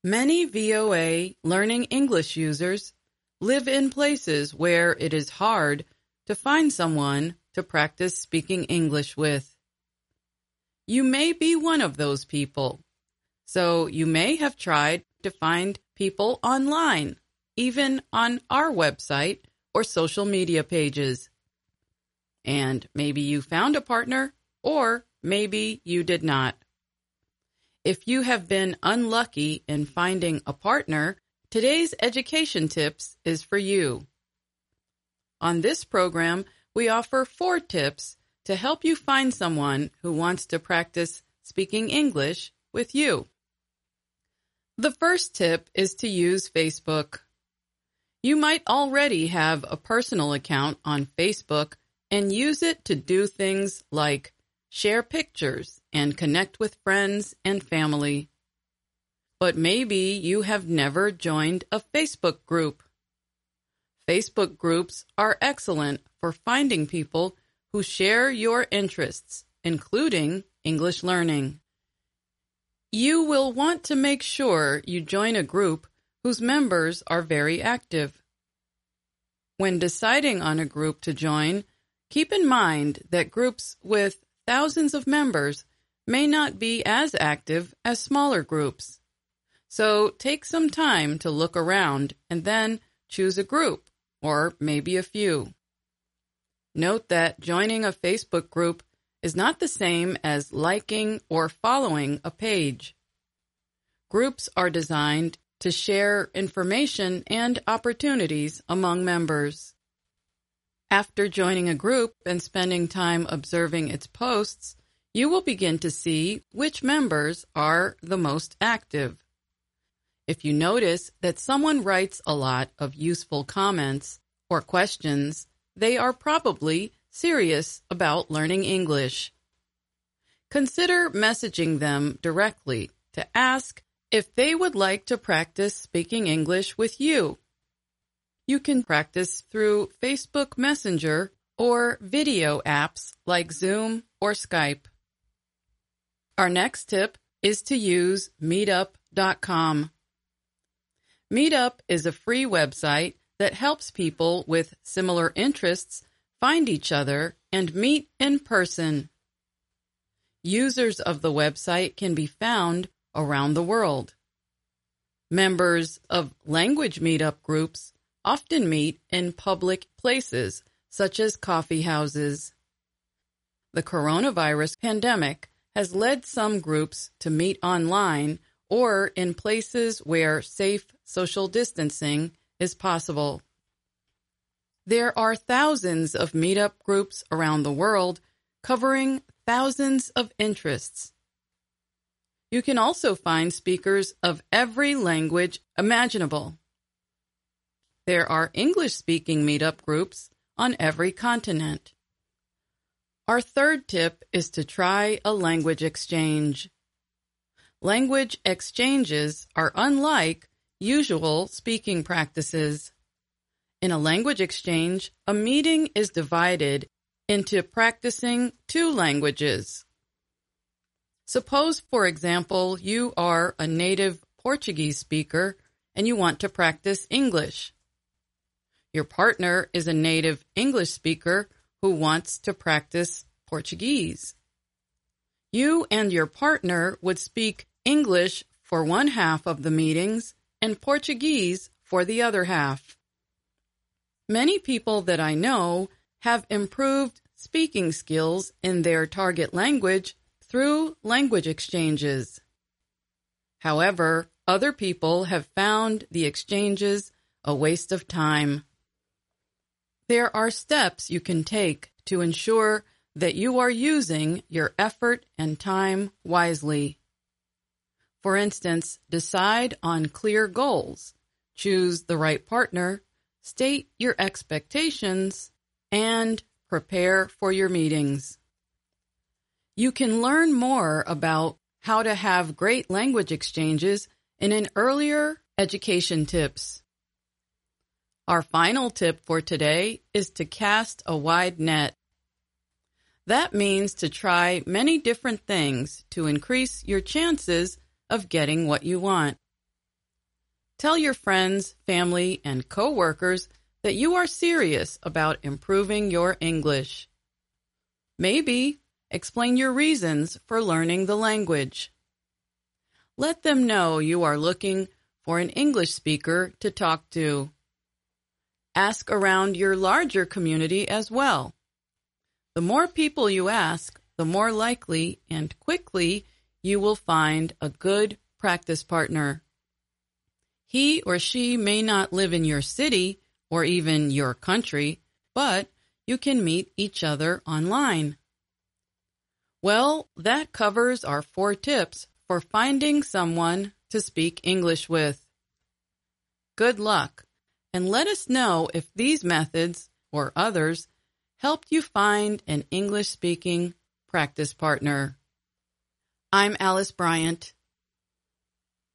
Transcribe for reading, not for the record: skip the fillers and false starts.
Many VOA Learning English users live in places where it is hard to find someone to practice speaking English with. You may be one of those people, so you may have tried to find people online, even on our website or social media pages. And maybe you found a partner, or maybe you did not. If you have been unlucky in finding a partner, today's education tips is for you. On this program, we offer 4 tips to help you find someone who wants to practice speaking English with you. The first tip is to use Facebook. You might already have a personal account on Facebook and use it to do things like share pictures and connect with friends and family. But maybe you have never joined a Facebook group. Facebook groups are excellent for finding people who share your interests, including English learning. You will want to make sure you join a group whose members are very active. When deciding on a group to join, keep in mind that groups with thousands of members may not be as active as smaller groups. So take some time to look around and then choose a group, or maybe a few. Note that joining a Facebook group is not the same as liking or following a page. Groups are designed to share information and opportunities among members. After joining a group and spending time observing its posts, you will begin to see which members are the most active. If you notice that someone writes a lot of useful comments or questions, they are probably serious about learning English. Consider messaging them directly to ask if they would like to practice speaking English with you. You can practice through Facebook Messenger or video apps like Zoom or Skype. Our next tip is to use Meetup.com. Meetup is a free website that helps people with similar interests find each other and meet in person. Users of the website can be found around the world. Members of language meetup groups often meet in public places, such as coffee houses. The coronavirus pandemic has led some groups to meet online or in places where safe social distancing is possible. There are thousands of meetup groups around the world covering thousands of interests. You can also find speakers of every language imaginable. There are English-speaking meetup groups on every continent. Our third tip is to try a language exchange. Language exchanges are unlike usual speaking practices. In a language exchange, a meeting is divided into practicing 2 languages. Suppose, for example, you are a native Portuguese speaker and you want to practice English. Your partner is a native English speaker who wants to practice Portuguese. You and your partner would speak English for one half of the meetings and Portuguese for the other half. Many people that I know have improved speaking skills in their target language through language exchanges. However, other people have found the exchanges a waste of time. There are steps you can take to ensure that you are using your effort and time wisely. For instance, decide on clear goals, choose the right partner, state your expectations, and prepare for your meetings. You can learn more about how to have great language exchanges in an earlier education tips. Our final tip for today is to cast a wide net. That means to try many different things to increase your chances of getting what you want. Tell your friends, family, and coworkers that you are serious about improving your English. Maybe explain your reasons for learning the language. Let them know you are looking for an English speaker to talk to. Ask around your larger community as well. The more people you ask, the more likely and quickly you will find a good practice partner. He or she may not live in your city or even your country, but you can meet each other online. Well, that covers our 4 tips for finding someone to speak English with. Good luck, and let us know if these methods or others helped you find an English-speaking practice partner. I'm Alice Bryant.